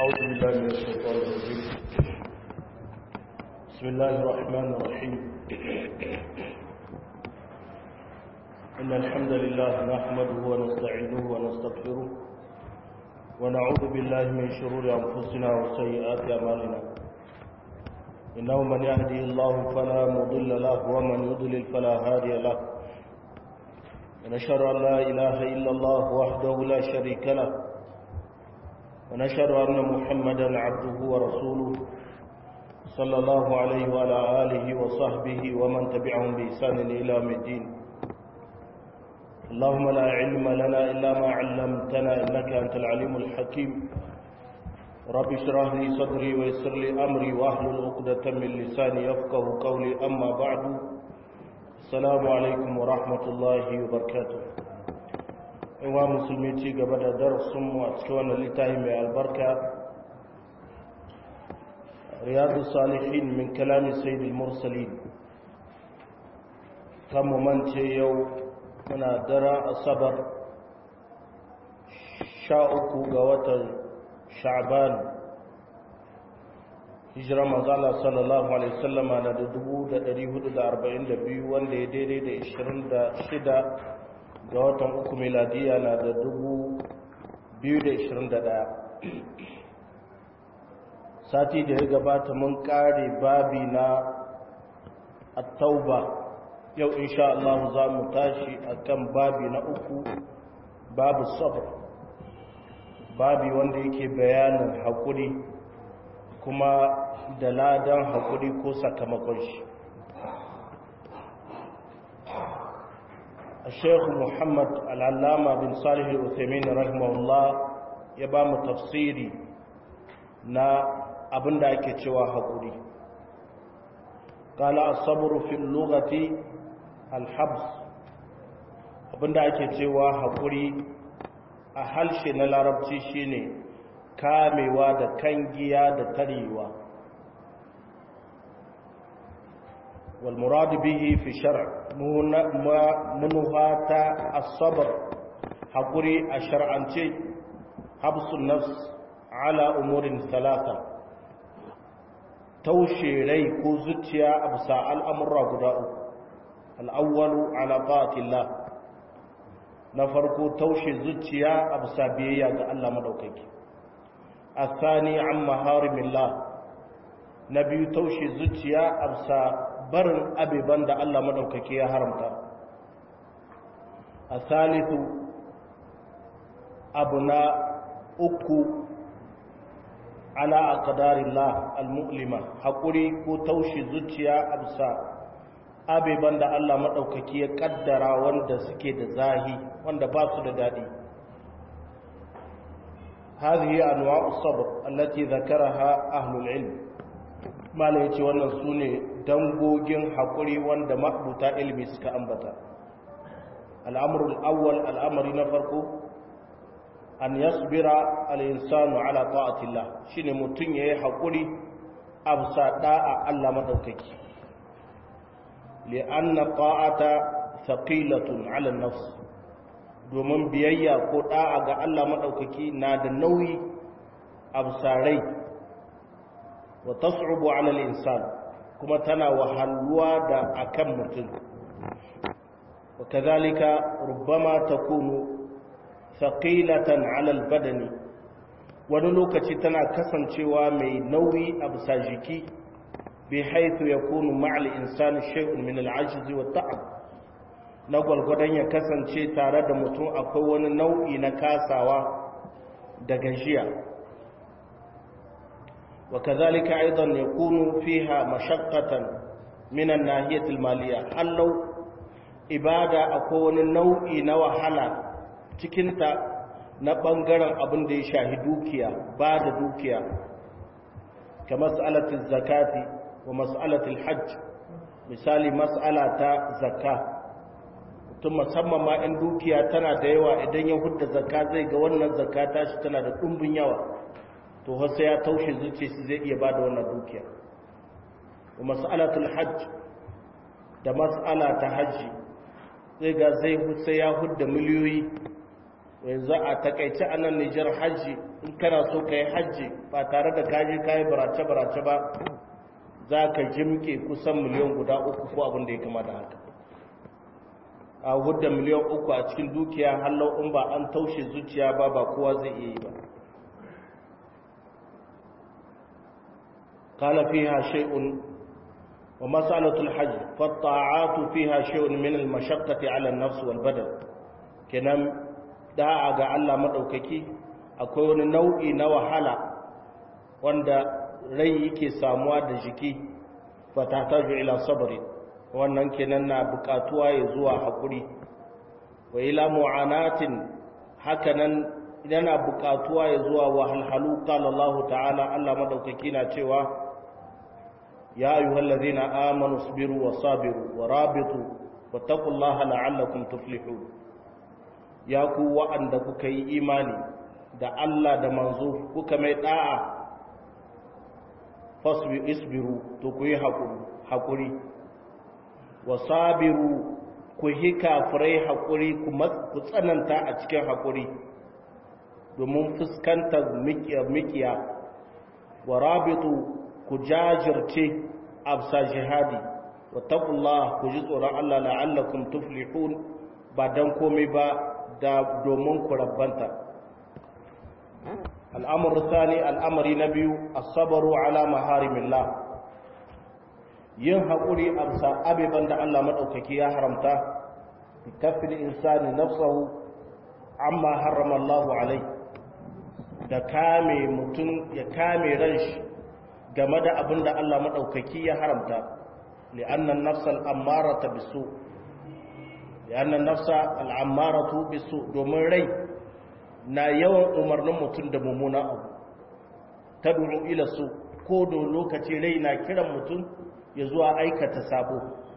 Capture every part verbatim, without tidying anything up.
أعوذ بالله من الشيطان الرجيم بسم الله الرحمن الرحيم إن الحمد لله نحمده ونستعينه ونستغفره ونعوذ بالله من شرور أنفسنا وسيئات أعمالنا إنه من يهدي الله فلا مضل له ومن يضلل فلا هادي له ونشهد أن لا إله إلا الله وحده لا شريك له ونشهد أن محمدا عبده ورسوله صلى الله عليه وعلى آله وصحبه ومن تبعهم بإحسان إلى يوم الدين اللهم لا علم لنا إلا ما علمتنا إنك أنت العليم الحكيم رب اشرح لي صدري ويسر لي أمري واحلل عقدة من لساني يفقه قولي أما بعد السلام عليكم ورحمة الله وبركاته wa musulmi ci gaba da darasinmu a cikin wannan littafi mai albarka riyadu salihin min kalami sayyidil mursalin kan mu mance yau muna dara asabar sha uku ga watan sha'ban hijira manzala sallallahu alaihi wasallama na da dubu da dari hudu da arba'in da biyu wanda ya daidai da ishirin da shida ga watan uku miladiya na da dubu biyu da ishirin da ɗaya. Sati da ya gabata mun kare babi na at-tauba yau insha Allah za mu tashi akan babi na uku babu sabr, babi wanda yake bayanin haƙuri kuma da ladan haƙuri ko sakamakon shi. الشيخ محمد العلامة بن صالح العثيمين رحمه الله يبام تفسيري نا أبن دايك تشوى حقوري قال الصبر في اللغة الحبس أبن دايك تشوى حقوري أحلش نلارب تشيني كامي وادا كنجيا دا تريوا والمراد به في الشرع منهات الصبر حقري الشرعنتي حبس النفس على أمور ثلاثة توشي ري كوزتيا أبساء الأمر قداء الأول على طاعة الله نفرق توشي زتيا أبساء بيئة الله مدوكك الثاني عن محارم الله نبي توشي زتيا أبساء barin abiban da Allah madaukake ya haramta. A salisu abu na uku ala aqdarillah almu'lima haƙuri ko taushe zuciya absa abiban da Allah madaukake ya kaddara wanda suke da zahi wanda ba su da dadi. Hadhihi anwa'us sabr allati dhakaraha ahlul ilm. Malai yace wannan sune dangogin haƙuri wanda mabuta ilmi suka ambata. Al'amrul awwal al'amari na farko an yasbira al-insanu ala ta'atillah shine mutun yayi haƙuri absa da'a Allah madaukaki li'anna ta'ata thaqilatun 'ala an-nafs domin biyayya ko da'a ga Allah madaukaki na da nauyi absarai wa tas'ubu 'ala al-insan kuma tana wahalluwa da akan mutum wa kadhalika rubbama takunu thaqilatan 'ala al-badani wani lokaci tana kasancewa mai nauyi a bisa jiki bi haythu yakunu ma'a al-insani shay'un min al-'ajz wa ta'ab na gwalgwadon ya kasance tare da mutum akwai wani nau'i na kasawa da gajiya وكذلك أيضا يكون فيها مشقة من الناحية المالية حلو إبادة أكون نوعي نوحلا تكنت نبنغر أبن دي شاهدوكيا بعد دوكيا كمسألة الزكاة ومسألة الحج مثال مسألة زكاة ثم سمى ما إن دوكيا تنا ديوا إذن يهد زكاة زي قولنا زكاة تنا دقم بنيوا to sai ya taushe zuciya shi zai iya bada wannan dukiya wa mas'alatul hajj da mas'ala ta haji zai ga zai sai ya hudda miliyoyi yanzu a takaice anan Nijar haji in kana so ka yi hajji ba tare da kaje ka yi barace-barace ba za ka jimke kusan miliyan guda uku ko abin da ya kama da haka a hudda miliyan uku a cikin dukiya hallau in ba an taushe zuciya ba ba kowa zai iya yi ba qala fiha shay'un wa mas'alatul hajj fa at-ta'atu fiha shay'un min al-mashaqqati 'ala an-nafs wal badan kenan da'a ga Allah madaukaki akwai wani nau'i na wahala wanda rai yake samuwa da jiki fa tahtaju ila sabri wannan kenan na bukatuwa ya zuwa hakuri wa ila mu'anatin hakanan yana bukatuwa ya zuwa wahalhalu qala Allah ta'ala Allah madaukaki na cewa ya ayyuhallazina amanu sabiru wa sabiru wa rabitu wattaqullaha la'allakum tuflihun ya ku wa'anda kuka yi imani da Allah da manzo kuka mai da'a fasbi isbiru to ku yi hakuri wa sabiru ku yi kafirai hakuri ku tsananta a cikin hakuri domin fuskantar mikiya wa rabitu ku jajirce absa jihadi wa taqullah ku ji tsoron Allah la'allakum tuflihun ba dan komai ba da domin ku rabbanta al'amur thani al'amari na biyu as-sabru ala maharimillah yin haƙuri amsa abeban da Allah maɗaukaki ya haramta bi kafin insani nafsahu amma harrama Allah alai da kame mutum ya kame ranshi game da abin da Allah maɗaukaki ya haramta li'annan nafsal ammarata bisu li'annan nafsa al'ammaratu bisu domin rai na yawan umarnin mutum da mummuna abu tad'u ila su ko da lokaci rai na kiran mutum ya zuwa aikata sabo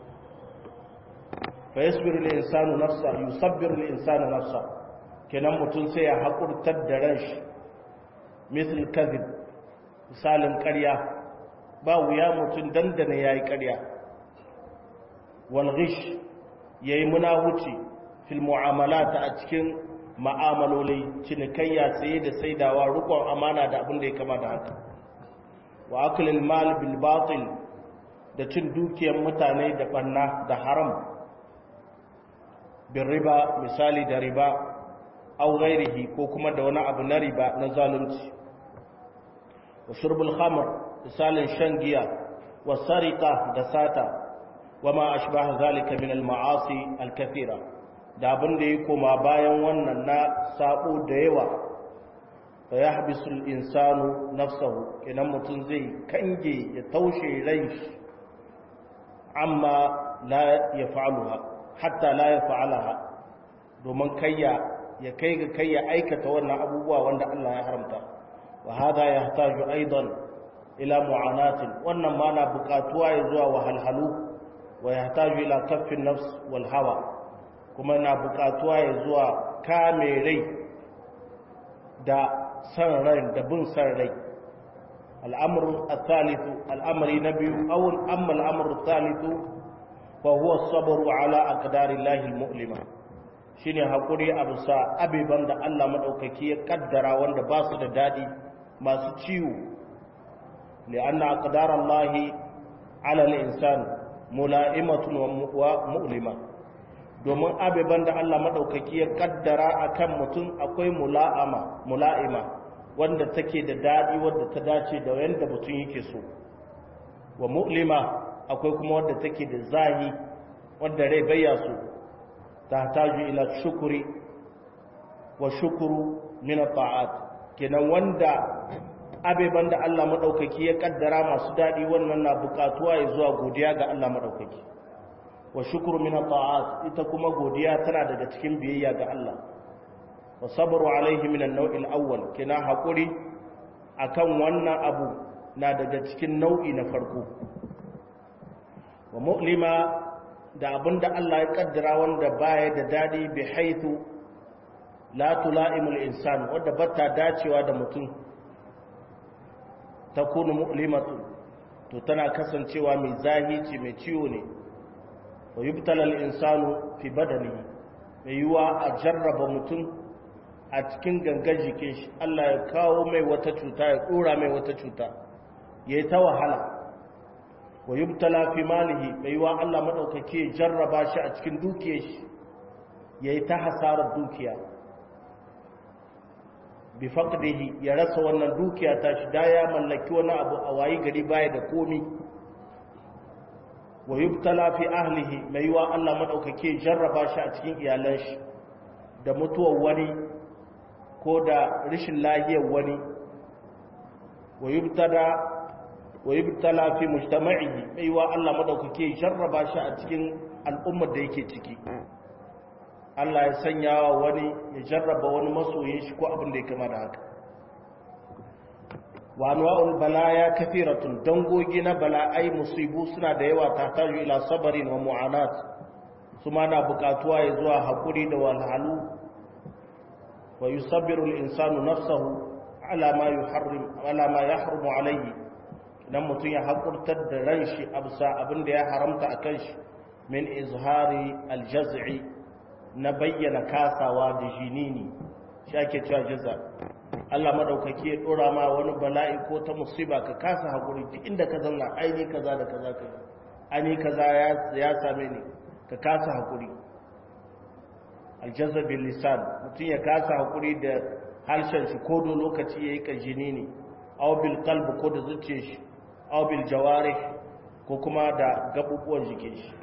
fa yasbiru al-insanu nafsa yusabbiru al-insanu nafsa kenan mutum sai ya hakurtar da ranshi misal kadhib misalin ƙarya ba wuya mutum dandana yayi ƙarya wal ghish yayi munahuci fil mu'amalat a cikin ma'amaloli cinikayya saye da saidawa rukun amana da abin da ya kama da haka wa aklil mal bil batil da cin dukiyar mutane da banna da haram bin riba misali da riba au ghairihi ko kuma da wani abu na riba na zalunci wa shurbul khamr misalin shan giya wa sariqa da sata wa ma ashbaha zalika min al ma'asi al kathira da abin da ya koma bayan wannan na sabo da yawa fa yahbisu al insanu nafsahu kenan mutum zai kange ya taushe rai amma la ya fa'aluha hatta la ya fa'alaha domin kayya ya kai ga kayya aikata wannan abubuwa wanda Allah ya haramta wa hada yahtaju aidan ila mu'anatin wannan ma na buƙatuwa ya zuwa wahalhalu wa yahtaju ila kaffin nafs wal hawa kuma na buƙatuwa ya zuwa kame rai da san rai da bin san rai الأمر الثالث الأمر نبي أو أما الأمر الثالث فهو الصبر على أقدار الله المؤلمة shine hakuri a bisa abiban da Allah madaukaki ya kaddara wanda ba su da dadi masu ciwo li'anna aqdar Allah ala al-insan mula'imatun wa mu'lima domin abiban da Allah madaukaki ya kaddara akan mutum akwai mula'ama mula'ima wanda take da daɗi wadda ta dace da yanda mutum yake so wa mu'lima akwai kuma wadda take da zahi wadda rai bayya so ta taju ila shukuri wa shukuru min ta'at kenan wanda abeban da Allah madaukaki ya kaddara masu daɗi wannan na buƙatuwa ya zuwa godiya ga Allah madaukaki wa shukuru min ta'at ita kuma godiya tana daga cikin biyayya ga Allah wa sabru alaihi min an-naw'il awwal kina hakuri akan wannan abu na daga cikin nau'i na farko wa mu'lima da abinda Allah ya kaddara wanda baya da dadi bi haythu la tulaimu al-insan wanda bata dacewa da mutum takunu mu'limatu to tana kasancewa mai zahici mai ciwo ne wa yubtala al-insanu fi badanihi mai yiwa a jarraba mutum a cikin gangan jikin shi Allah ya kawo mai wata cuta ya dora mai wata cuta yayi ta wahala wa yubtala fi malihi bai wa Allah madaukake jarraba shi a cikin dukiyar shi yayi ta hasarar dukiya bi faqdihi ya rasa wannan dukiya ta shi da ya mallaki wani abu a wayi gari baya da komi wa yubtala fi ahlihi mai wa Allah madaukake jarraba shi a cikin iyalan shi da mutuwar wani ko da rashin lahiyar wani wa yubtada wa yubtala fi mujtama'ihi mai wa Allah madaukake jarraba shi a cikin al'ummar da yake ciki Allah ya sanya wa wani ya jarraba wani masoyin shi ko abin da ya kama da haka wa anwa'ul balaya kathiratun dangogi na bala'ai musibu suna da yawa ta taju ila sabarin wa mu'anat su ma na bukatuwa ya zuwa hakuri da walhalu wa yusabbiru al-insanu nafsahu ala ma yuharrim ala ma yahrumu alayhi idan mutum ya hakurtar da ran shi absa abin da ya haramta akan shi min izhari al-jaz'i na bayyana kasawa da jinini shi ake cewa jaza Allah madaukaki ya dora ma wani bala'i ko ta musiba ka kasa hakuri duk inda ka zanna aini kaza da kaza kai ani kaza ya ya same ni ka kasa hakuri aljazab bil lisan mutun ya kasa hakuri da harshen shi ko do lokaci yayi ka jinini aw bil qalb ko da zuciyar shi aw bil jawarih ko kuma da gabubuwan jikin shi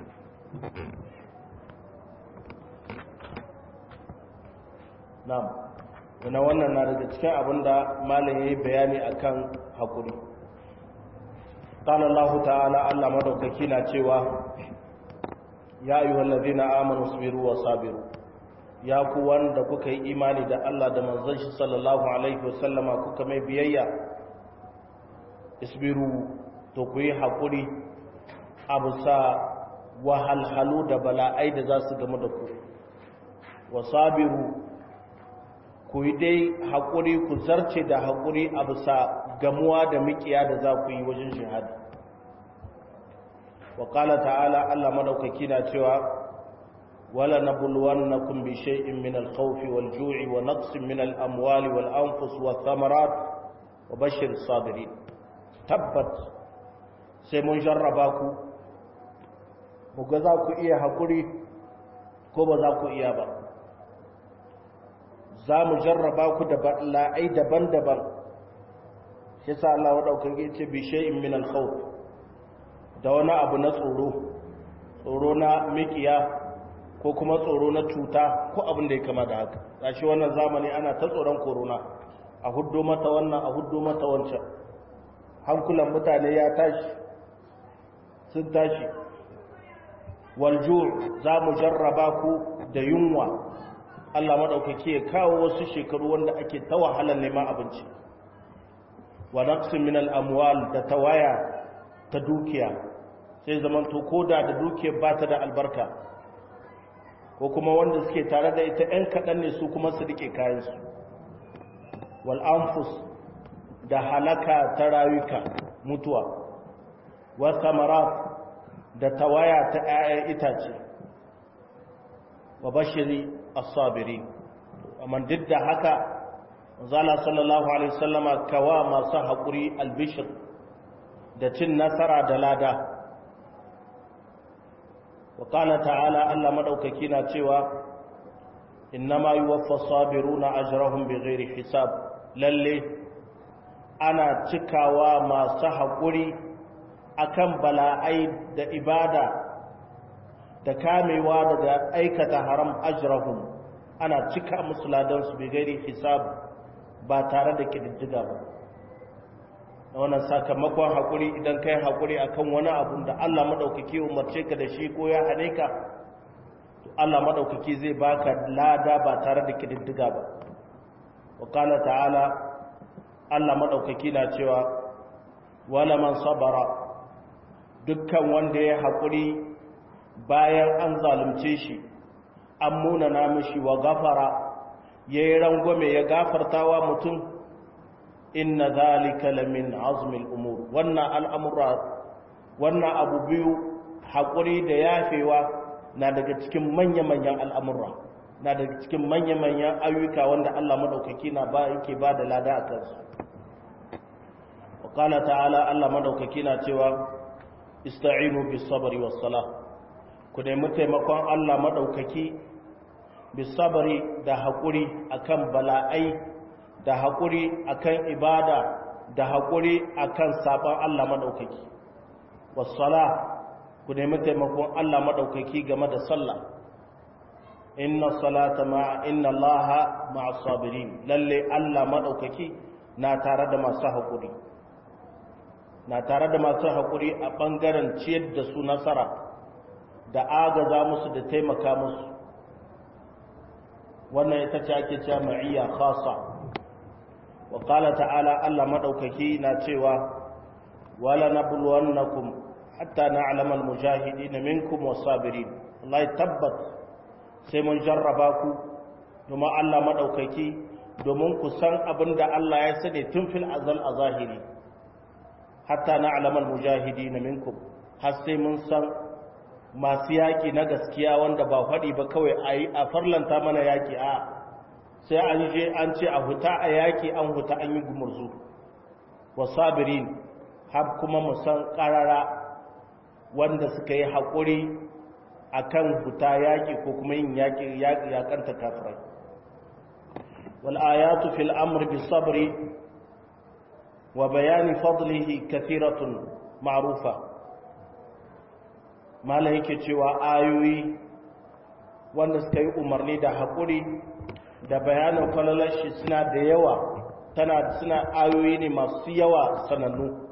na'am ina wannan na daga cikin abinda malam yayi bayani akan hakuri qala Allah ta'ala Allah madaukaki na cewa ya ayyuhal ladina amanu sabiru wa sabiru ya ku wanda kuka yi imani da Allah da manzon shi sallallahu alaihi wasallama kuka mai biyayya isbiru to ku yi hakuri abusa wahalhalu da bala'ai da za su gamu da ku wa sabiru ku yi dai haƙuri ku zarce da haƙuri a bisa gamuwa da miƙiya da za ku yi wajen shahada wa ƙala ta'ala Allah madaukaki na cewa wala nabluwannakum bi shay'in min al-khawfi wal-ju'i wa naqsin min al-amwali wal-anfus wath-thamarat wa bashshir as-sabirin tabbat sai mun jarraba ku mu ga za ku iya haƙuri ko ba za ku iya ba za mu jarraba ku da bala'ai daban-daban shi sa Allah wa daukar ce bi shay'in min al-khawf da wani abu na tsoro tsoro na mikiya ko kuma tsoro na cuta ko abin da ya kama da haka gashi wannan zamani ana ta tsoron corona a huddo mata wannan a huddo mata wancan hankulan mutane ya tashi sun tashi walju' za mu jarraba ku da yunwa Allah maɗaukaki ya kawo wasu shekaru wanda ake ta wahalar neman abinci wa naqsin min al-amwal da tawaya ta dukiya sai zaman to koda da dukiyar ba ta da albarka ko kuma wanda suke tare da ita ɗan kaɗan ne su kuma su rike kayan su wal anfus da halaka ta rayuka mutuwa wa samarat da tawaya ta ƴaƴan itace wa bashiri as-sabiri amma duk da haka zalla sallallahu alaihi wasallama kawa masu hakuri albishir da cin nasara da lada wa qala ta'ala Allah madaukaki na cewa innama yuwaffa as-sabiruna ajrahum bighairi hisab lalle ana cikawa masu hakuri akan bala'ai da ibada da kamewa daga aikata haram ajrahum ana cika musu ladan su bighairi hisab ba tare da kididdiga ba da wannan sakamakon hakuri idan kai hakuri akan wani abu da Allah madaukaki umarce ka da shi ko ya hane ka to Allah madaukaki zai baka lada ba tare da kididdiga ba wa qala ta'ala Allah madaukaki na cewa wala man sabara dukkan wanda ya hakuri bayan an zalunce shi an munana mishi wa gafara yayi rangwame ya gafartawa mutum inna zalika lamin azmil umur wannan al'amura wannan abu biyu hakuri da yafewa na daga cikin manya-manyan al'amura na da cikin manya-manyan ayyuka wanda Allah madaukaki na ba yake ba da lada a kansu. wa qala ta'ala, Allah madaukaki na cewa ista'inu bis sabri was salah, ku nemi taimakon Allah madaukaki bis sabri da hakuri akan bala'ai, da hakuri akan ibada, da hakuri akan saban Allah madaukaki. was salah, ku nemi taimakon Allah madaukaki game da sallah. inna salata ma'a inna allaha ma'as sabirin, lalle Allah madaukaki na tare da masu hakuri, na tare da masu hakuri a bangaren ciyar da su nasara da agaza musu da taimaka musu. wannan ita ce ake cewa ma'iyya khassa. wa qala ta'ala, Allah madaukaki na cewa wala nabluwannakum hatta na'lama al-mujahidin minkum was-sabirin. wallahi tabbat sai mun jarraba ku domin Allah madaukaki, domin ku san abinda Allah ya sani tun fil azal a zahiri. hatta na'lama al-mujahidin minkum, har sai mun san masu yaki na gaskiya wanda ba faɗi ba kawai ayi a farlanta mana yaki, a sai an je an ce a huta a yaki, an huta an yi gumurzu. was-sabirin, har kuma mu san karara wanda suka yi haƙuri a kan fita yaƙi ko kuma yin yaƙi yaƙanta kafirai. wal'ayatu fil amri bi sabri wa bayani fadlihi kathiratun ma'rufa. malam yake cewa ayoyi wanda suka yi umarni da haƙuri da bayanin falalashi suna da yawa, tana suna ayoyi ne masu yawa sanannu.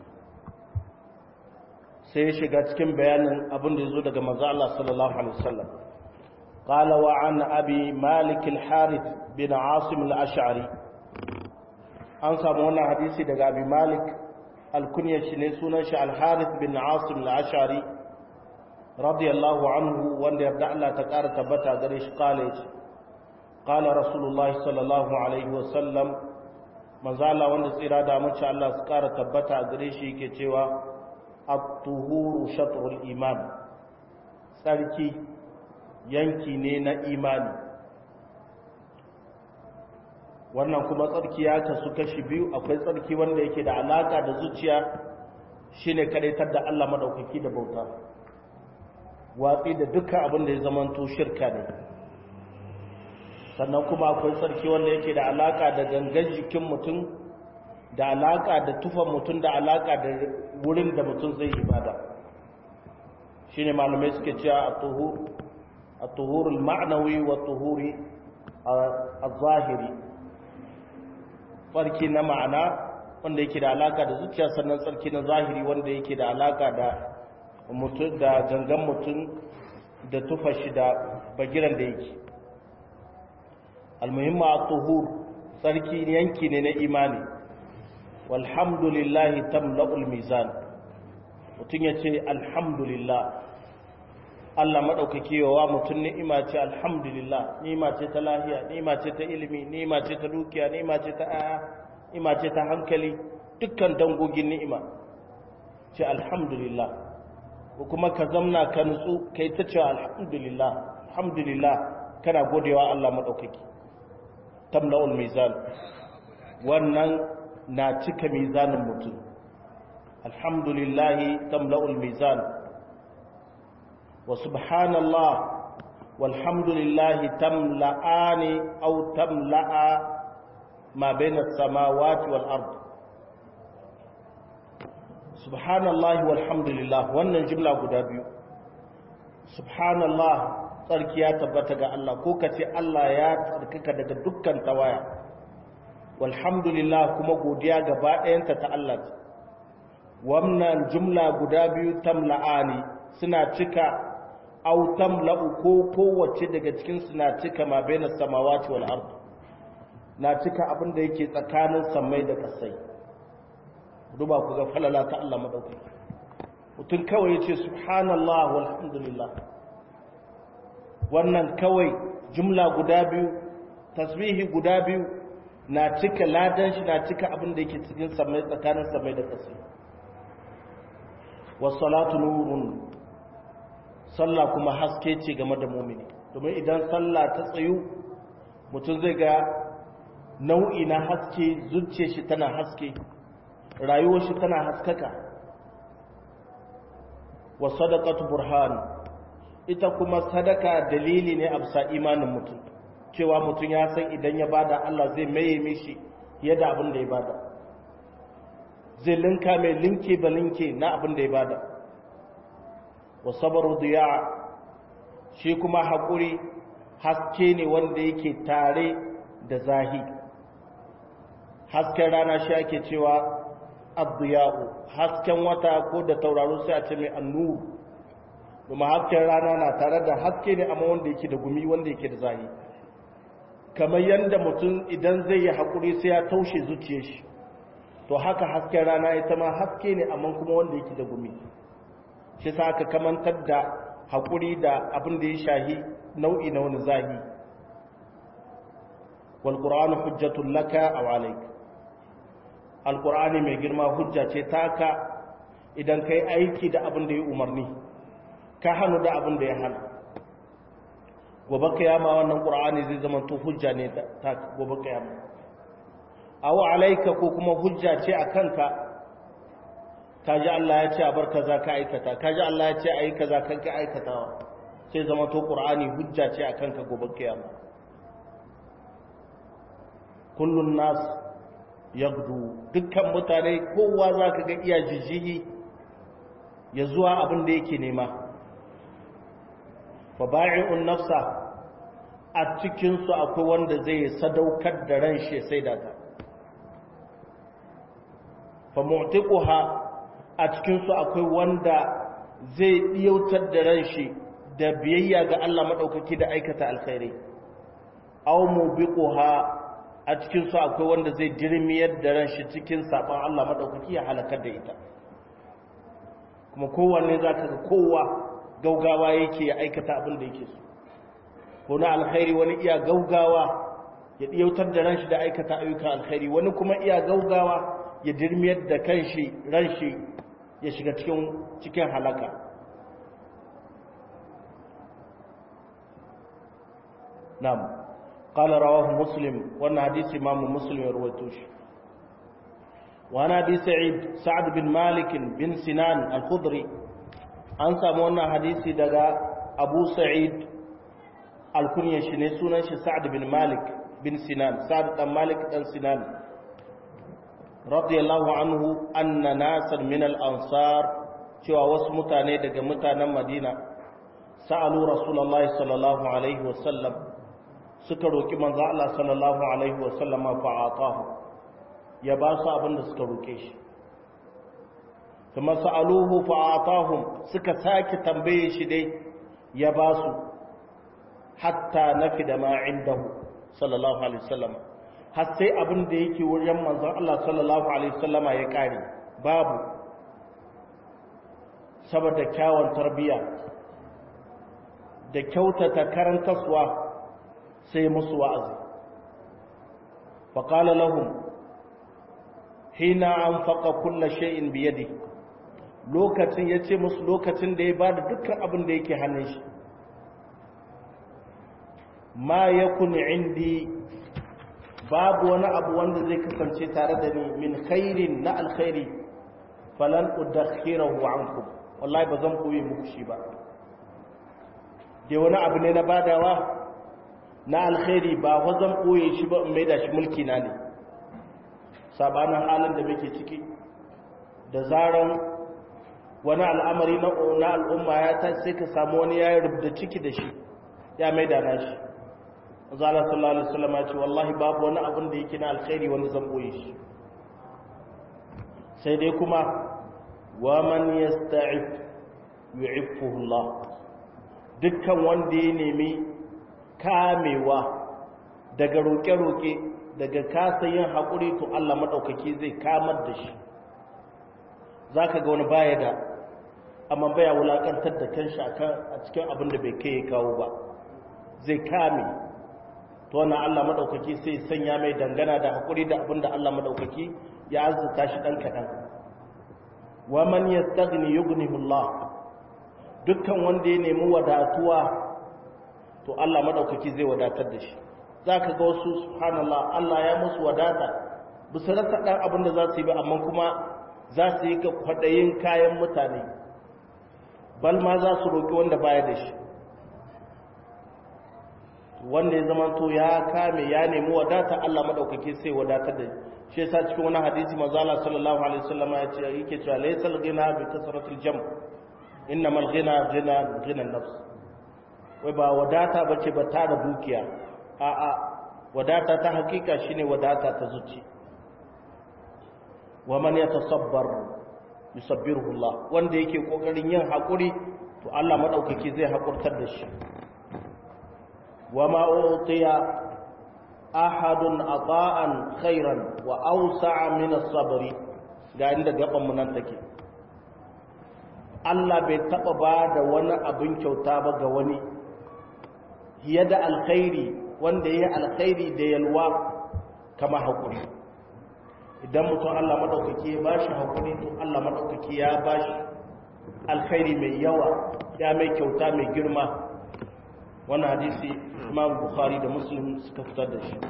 sai ya shiga cikin bayanin abin da ya zo daga manzo Allah sallallahu alaihi wasallam. qala wa an abi malik al-harith bin asim al-ash'ari, an samu wannan hadisi daga abi malik, al-kunya shi ne sunan shi al-harith bin asim al-ash'ari radiyallahu anhu, wanda yarda Allah ta ƙara tabbata gare shi. qala yace qala rasulullahi sallallahu alaihi wasallam, manzo Allah wanda tsira da mace Allah su ƙara tabbata gare shi yake cewa at-tuhuru shatrul iman, tsarki yanki ne na imani. wannan kuma tsarki ya kasu kashi biyu. akwai tsarki wanda yake da alaka da zuciya, shine kadaitar da Allah madaukaki da bauta, watsi da dukkan abin da ya zamanto shirka ne. sannan kuma akwai tsarki wanda yake da alaka da gangan jikin mutum, da alaka da tufan mutum, da alaka da wurin da mutum zai ibada. shine malamai suke cewa at-tuhur at-tuhur al-ma'nawi wa at-tuhuri az-zahiri, tsarki na ma'ana wanda yake da alaka da zuciya, sannan tsarki na zahiri wanda yake da alaka da mutum, da gangan mutum, da tufa shi, da bagiran da yake. al-muhimma at-tuhur, tsarki yanki ne na imani. walhamdulillahi tamla'ul mizan, mutum ya ce alhamdulillah, Allah maɗaukaki wa mutum ni'ima ce alhamdulillah, ni'ima ce ta lahiya, ni'ima ce ta ilimi, ni'ima ce ta dukiya, ni'ima ce ta aya, ni'ima ce ta hankali, dukkan dangogin ni'ima ce alhamdulillah. ko kuma ka zamna ka nutsu kai ta cewa alhamdulillah alhamdulillah, kana godewa Allah maɗaukaki. tamla'ul mizan, wannan na cika mizanin mutum. alhamdulillahi tamla'ul mizan. wa subhanallah walhamdulillahi tamla'ani aw tamla'a ma baina as-samawati wal ard. subhanallahi walhamdulillah, wannan jumla guda biyu. subhanallah, tsarki ya tabbata ga Allah, ko kace Allah ya tsarkaka daga dukkan tawaya. walhamdulillah, kuma godiya gaba ɗayanta ta Allah. wannan jumla guda biyu tamla'ani, suna cika au tamla'u, ko kowace daga cikin suna cika ma bainas samawati wal ard, na cika abin da yake tsakanin samai da kasai. duba ku ga falala ta Allah madaukaki. mutum kawai yace subhanallah walhamdulillah, wannan kawai jumla guda biyu, tasbihi guda biyu, na cika ladan shi, na cika abin da yake cikin samai, tsakanin samai da kasai. was salatu nurun, sallah kuma haske ce game da mu'mini. domin idan sallah ta tsayu mutum zai ga nau'i na haske, zuciyar shi tana haske, rayuwar shi tana haskaka. Wa sadaqatu burhan, ita kuma sadaka dalili ne a bisa imanin mutum, cewa mutum ya san idan ya bada Allah zai maye mishi yadda abin da ya bada, zai linka mai linke ba linke na abin da ya bada. Wa sabaru diya, shi kuma haƙuri haske ne wanda yake tare da zahi. Hasken rana shi ake cewa abdiya'u, hasken wata ko da tauraro sai a ce mai annuru, kuma hasken rana na tare da haske ne amma wanda yake da gumi, wanda yake da zahi. Kamar yadda mutum idan zai yi haƙuri sai ya taushe zuciyar shi, to haka hasken rana ita ma haske ne amma kuma wanda yake da gumi. Shi sa aka kamantar da haƙuri da abin da ya shahi nau'i na wani zahi. Wal Qur'anu hujjatul laka aw alayk, Al-Qur'ani mai girma hujja ce taka idan kai aiki da abin da ya umarni, ka hannu da abin da ya hana. Gobe kiyama wannan Qur'ani zai zama to hujja ne ta gobe kiyama. Aw alayka, ko kuma hujja ce akan ka, kaji Allah ya ce a bar kaza ka aikata, kaji Allah ya ce ayi kaza kan ka aikatawa, sai zama to Qur'ani hujja ce akan ka gobe kiyama. Kullun nas yagdu, dukkan mutane kowa zaka ga iya jijjihi ya zuwa abin da yake nema. Fa ba'i'un nafsa, a cikin su akwai wanda zai sadaukar da ran shi sai da ta. Fa mu'tiquha, a cikinsu akwai wanda zai ɗiyautar da ran shi da biyayya ga Allah maɗaukaki da aikata alkhairi. Aw mubiquha, a cikinsu akwai wanda zai dirmiyar da ran shi cikin saɓon Allah maɗaukaki ya halakar da ita. Kuma kowanne za ka ga kowa gaugawa yake ya aikata abin da yake so. Ko na alkhairi wani iya gaugawa ya ɗiyautar da ran shi da aikata ayyukan alkhairi, wani kuma iya gaugawa ya dirmiyar da kanshi ran shi ya shiga cikin cikin halaka. Na'am, qala rawahu Muslim, wannan hadisi Imam Muslim ya rawaito shi. Wa ana bi Sa'id Sa'd bin Malik bin Sinan al-Khudri, an samu wannan hadisi daga Abu Sa'id al-Kunya shi ne sunan shi Sa'd bin Malik bin Sinan, Sa'd dan Malik dan Sinan radiyallahu anhu, anna nasan min al-ansar, cewa wasu mutane daga mutanen Madina sa'alu Rasulullahi sallallahu alaihi wasallam, suka roki manzo Allah sallallahu alaihi wasallam fa atahu, ya ba su abin da suka roke shi. Kuma sa'aluhu fa atahum, suka sake tambaye shi dai ya ba su, hatta nafida ma indahu sallallahu alaihi wasallam, har sai abin da yake wajen manzon Allah sallallahu alaihi wasallama ya kare babu, saboda kyawun tarbiyya da kyautata karantaswa sai musu wa'azi. fa qala lahum hina anfaqa kull shay'in bi yadi, lokacin yace musu lokacin da ya bada dukkan abin da yake hannun shi, ma yakun indi, babu wani abu wanda zai kasance tare da ni min khairin na alkhairi, falan udakhirahu ankum, wallahi ba zan koyi muku shi ba. dai wani abu ne na badawa na alkhairi, ba wa zan koye shi ba in maida shi mulki na ne. Sabanin halin da muke ciki, da zaran wani al'amari na al'umma ya ta sai ka samu wani ya rubda ciki da shi ya maida na shi. Zala sallallahu alaihi wasallam ya ce wallahi babu wani abin da yake na alkhairi wanda zan boye shi, sai dai kuma wa man yasta'if yu'iffuhu Allah, dukkan wanda ya nemi kamewa daga roƙe-roƙe, daga kasa yin haƙuri, to Allah madaukaki zai kamar da shi. Zaka ga wani baya da, amma baya wulakantar da kanshi a cikin abin da bai kai kawo ba, zai kame. To wannan Allah madaukaki sai sanya mai dangana da hakuri da abinda Allah madaukaki ya azzuta shi dan kadan. Wa man yastaghni yughnihu Allah, dukkan wanda ya nemi wadatuwa to Allah madaukaki zai wadatar da shi zaka ga wasu subhanallah Allah ya musu wadata bisa rasa dan abin da za su yi ba amma kuma za su yi ga kwadayin kayan mutane bal ma za su roki wanda baya da shi wanda ya zama to ya kame ya nemi wadata Allah madaukake sai wadatar da shi yasa cikin wani hadisi manzo Allah sallallahu alaihi wasallam ya ce yake cewa laysal ghina bi kasratil jam innamal ghina ghina ghina nafs wai ba wadata bace ba ta da dukiya a a wadata ta hakika shine wadata ta zuci wa man yatasabbar yusabbiruhu Allah wanda yake kokarin yin hakuri to Allah madaukake zai hakurtar da shi وما أعطي أحد عطاء خيرا وأوسع من الصبر ga inda gaban mu nan take Allah bai taba ba da wani abin kyauta ba ga wani fiye da alkhairi wanda yayi alkhairi da yalwa kama hakuri idan mutum Allah madaukaki ya bashi hakuri to Allah madaukaki ya bashi alkhairi mai yawa ya mai kyauta mai girma wannan hadisi Imam Bukhari da Muslim suka fitar da shi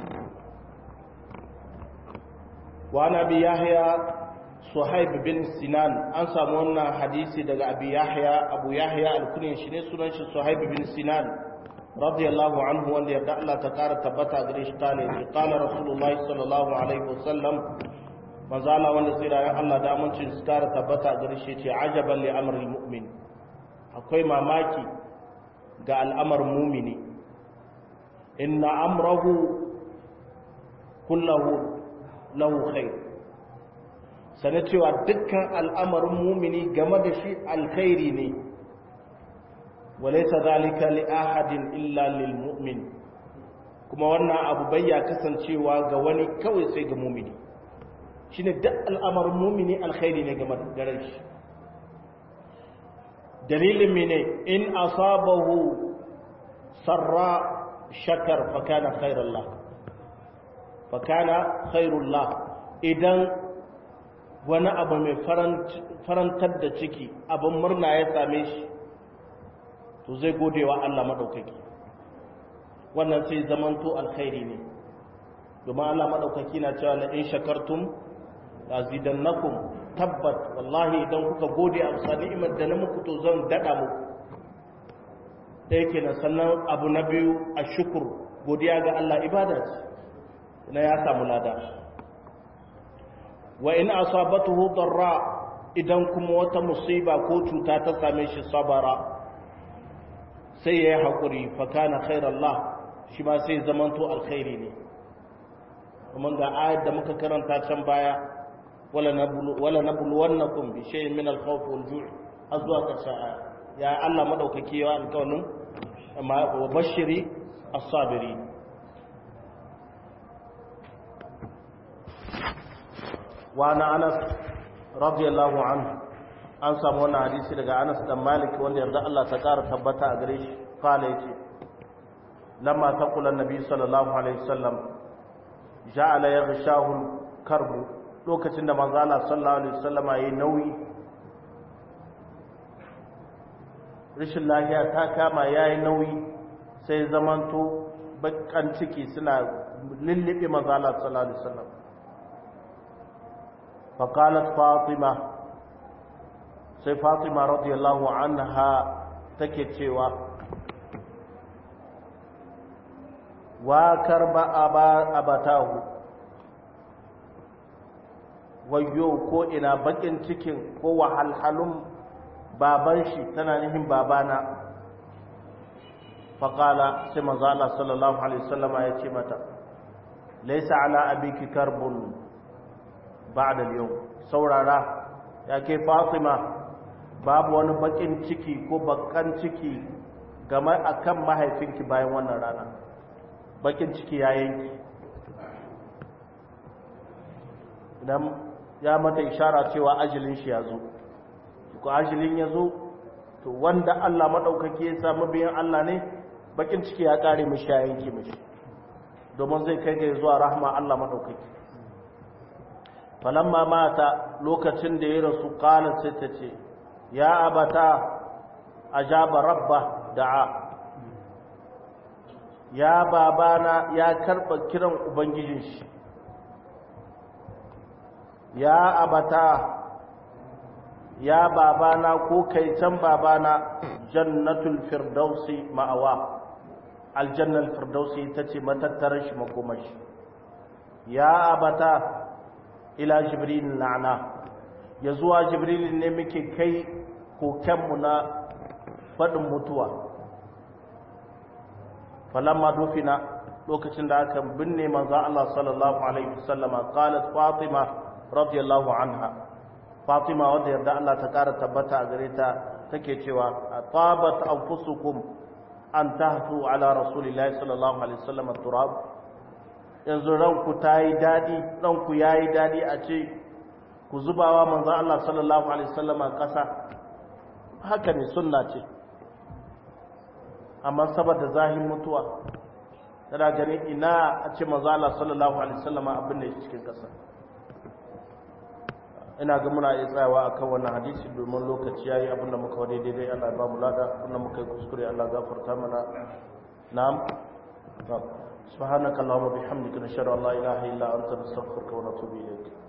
wa Nabi Yahya Suhaib bin Sinan an samu wannan hadisi daga Abi Yahya Abu Yahya al-Kunya shine sunan shi Suhaib bin Sinan radiyallahu anhu wanda yarda Allah ta kara tabbata gare shi tale shi qala Rasulullahi sallallahu alaihi wasallam manzala wanda sai da Allah da amincin su kara tabbata gare shi ce ajaban li amril mu'min akwai mamaki ga al'amar mumini inna amrahu kullahu lahu khair sana cewa dukkan al'amarin mumini game da shi alkhairi ne walaysa zalika li ahadin illa lil mu'min kuma wannan abu bayya kasancewa ga wani kawai sai ga mumini shine duk al'amarin mumini alkhairi ne game da shi dalilin mene in asabahu sarra shakar fakana khairullah fakana khairullah idan wani abu mai farantar da ciki abin murna ya same shi to zai gode wa Allah madaukaki wannan sai zamanto alkhairi ne domin Allah madaukaki na cewa la in shakartum azidannakum tabbat wallahi idan kuka gode a bisa ni'imar da na muku to zan dada muku da yake na sannan abu na biyu a shukur godiya ga Allah ibada ce na ya samu lada wa in asabatuhu darra idan kuma wata musiba ko cuta ta same shi sabara sai yayi hakuri fa kana khairallah shi ma sai zamanto alkhairi ne kuma ga ayat da muka karanta can baya wala nablu wala nabluwannakum bi shay'in min al-khawf wal-ju' azwa ka sha'a ya Allah madaukaki ya alƙawarin amma wa bashiri as-sabiri wa ana Anas radiyallahu anhu an samu wannan hadisi daga Anas dan Malik wanda yarda Allah ta ƙara tabbata a gare shi kala yace lamma taqula an-nabi sallallahu alaihi wasallam ja'ala yaghshahu karbu lokacin da manzo Allah sallallahu alaihi wasallam yayi nauyi rashin lafiya ta kama yayi nauyi sai zamanto bakkan ciki suna lillibe manzo Allah sallallahu alaihi wasallam fa qalat fatima sai fatima radiyallahu anha take cewa wa karba abatahu wayo ko ina bakin cikin ko wahalhalun baban shi tana nihin babana faqala sai manzo Allah sallallahu alaihi wasallama ya ce mata laysa ala abiki karbun ba'da al-yawm saurara yake Fatima babu wani bakin ciki ko bakkan ciki game akan mahaifinki bayan wannan rana bakin ciki ya yanki idan ya mata ishara cewa ajalin shi ya zo ko ajalin ya zo to wanda Allah madaukake ya samu biyan Allah ne bakin ciki ya kare mishi ya yanki mishi domin zai kai ga zuwa rahma Allah madaukake falamma mata lokacin da ya rasu qala sai ta ce ya abata ajaba rabba da'a ya babana ya karba kiran ubangijin shi ya abata ya babana ko kai can babana jannatul firdausi ma'awa aljannal firdausi tace matattarar shi makomashi ya abata ila jibril na'na ya zuwa jibril ne muke kai kokenmu na fadin mutuwa falamma dufina lokacin da aka binne manzo Allah sallallahu alaihi wasallama qalat fatima radiyallahu anha fatima wanda yarda Allah ta kara tabbata a gare ta take cewa tabat anfusukum an tahtu ala rasulillahi sallallahu alaihi wasallam turab yanzu ranku tayi dadi ranku yayi dadi a ce ku zubawa manzo Allah sallallahu alaihi wasallama kasa haka ne sunna ce amma saboda zahin mutuwa tana ganin ina a ce manzo Allah sallallahu alaihi wasallama abin da yake cikin kasa ina ga muna iya tsayawa akan wannan hadisi domin lokaci yayi abinda muka wade daidai Allah ya ba mu lada abinda muka yi kuskure Allah gafarta mana na'am subhanakallahumma bihamdika nashhadu an la ilaha illa anta nastaghfiruka wa natubu ilayk